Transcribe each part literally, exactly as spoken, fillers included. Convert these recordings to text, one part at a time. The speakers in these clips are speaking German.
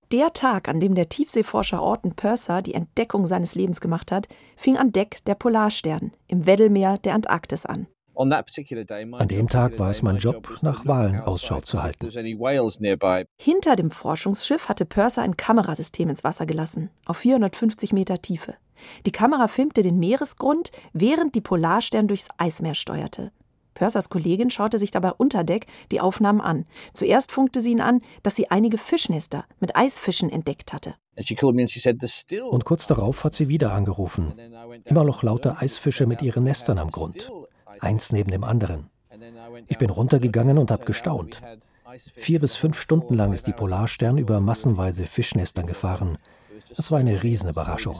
Der Tag, an dem der Tiefseeforscher Orton Purser die Entdeckung seines Lebens gemacht hat, fing an Deck der Polarstern im Weddellmeer der Antarktis an. An dem Tag war es mein Job, nach Walen Ausschau zu halten. Hinter dem Forschungsschiff hatte Purser ein Kamerasystem ins Wasser gelassen, auf vierhundertfünfzig Meter Tiefe. Die Kamera filmte den Meeresgrund, während die Polarstern durchs Eismeer steuerte. Pursers Kollegin schaute sich dabei unter Deck die Aufnahmen an. Zuerst funkte sie ihn an, dass sie einige Fischnester mit Eisfischen entdeckt hatte. Und kurz darauf hat sie wieder angerufen. Immer noch lauter Eisfische mit ihren Nestern am Grund. Eins neben dem anderen. Ich bin runtergegangen und habe gestaunt. Vier bis fünf Stunden lang ist die Polarstern über massenweise Fischnestern gefahren. Das war eine Riesenüberraschung.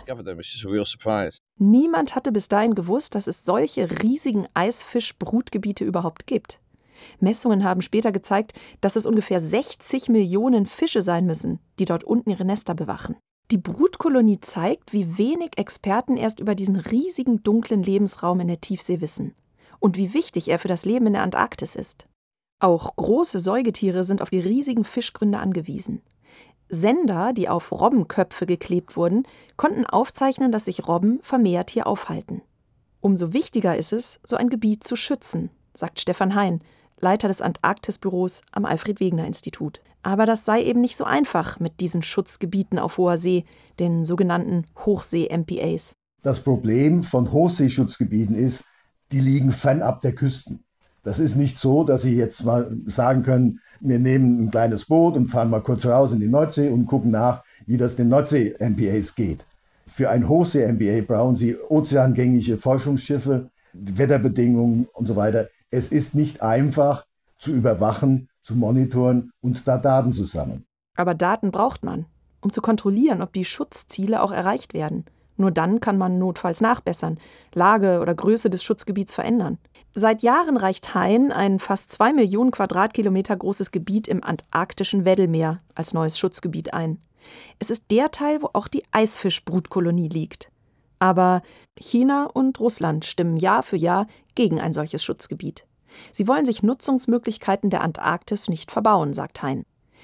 Niemand hatte bis dahin gewusst, dass es solche riesigen Eisfischbrutgebiete überhaupt gibt. Messungen haben später gezeigt, dass es ungefähr sechzig Millionen Fische sein müssen, die dort unten ihre Nester bewachen. Die Brutkolonie zeigt, wie wenig Experten erst über diesen riesigen dunklen Lebensraum in der Tiefsee wissen und wie wichtig er für das Leben in der Antarktis ist. Auch große Säugetiere sind auf die riesigen Fischgründe angewiesen. Sender, die auf Robbenköpfe geklebt wurden, konnten aufzeichnen, dass sich Robben vermehrt hier aufhalten. Umso wichtiger ist es, so ein Gebiet zu schützen, sagt Stefan Hein, Leiter des Antarktisbüros am Alfred-Wegener-Institut. Aber das sei eben nicht so einfach mit diesen Schutzgebieten auf hoher See, den sogenannten Hochsee-M P As. Das Problem von Hochseeschutzgebieten ist, die liegen fernab der Küsten. Das ist nicht so, dass Sie jetzt mal sagen können, wir nehmen ein kleines Boot und fahren mal kurz raus in die Nordsee und gucken nach, wie das den Nordsee-M P As geht. Für ein Hochsee-M P A brauchen Sie ozeangängige Forschungsschiffe, Wetterbedingungen und so weiter. Es ist nicht einfach zu überwachen, zu monitoren und da Daten zu sammeln. Aber Daten braucht man, um zu kontrollieren, ob die Schutzziele auch erreicht werden. Nur dann kann man notfalls nachbessern, Lage oder Größe des Schutzgebiets verändern. Seit Jahren reicht Hein ein fast zwei Millionen Quadratkilometer großes Gebiet im antarktischen Weddellmeer als neues Schutzgebiet ein. Es ist der Teil, wo auch die Eisfischbrutkolonie liegt. Aber China und Russland stimmen Jahr für Jahr gegen ein solches Schutzgebiet. Sie wollen sich Nutzungsmöglichkeiten der Antarktis nicht verbauen, sagt Hein.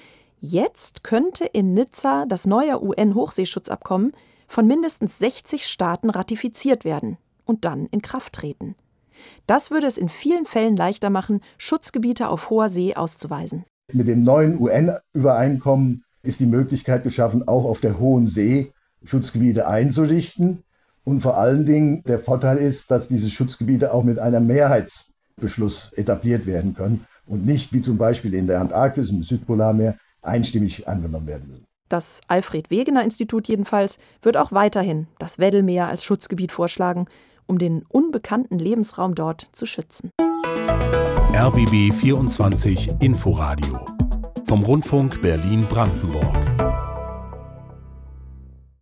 Jetzt könnte in Nizza das neue U N-Hochseeschutzabkommen von mindestens sechzig Staaten ratifiziert werden und dann in Kraft treten. Das würde es in vielen Fällen leichter machen, Schutzgebiete auf hoher See auszuweisen. Mit dem neuen U N-Übereinkommen ist die Möglichkeit geschaffen, auch auf der hohen See Schutzgebiete einzurichten. Und vor allen Dingen der Vorteil ist, dass diese Schutzgebiete auch mit einem Mehrheitsbeschluss etabliert werden können und nicht, wie zum Beispiel in der Antarktis und im Südpolarmeer, einstimmig angenommen werden müssen. Das Alfred-Wegener-Institut jedenfalls wird auch weiterhin das Weddellmeer als Schutzgebiet vorschlagen, um den unbekannten Lebensraum dort zu schützen. R B B vierundzwanzig Inforadio vom Rundfunk Berlin-Brandenburg.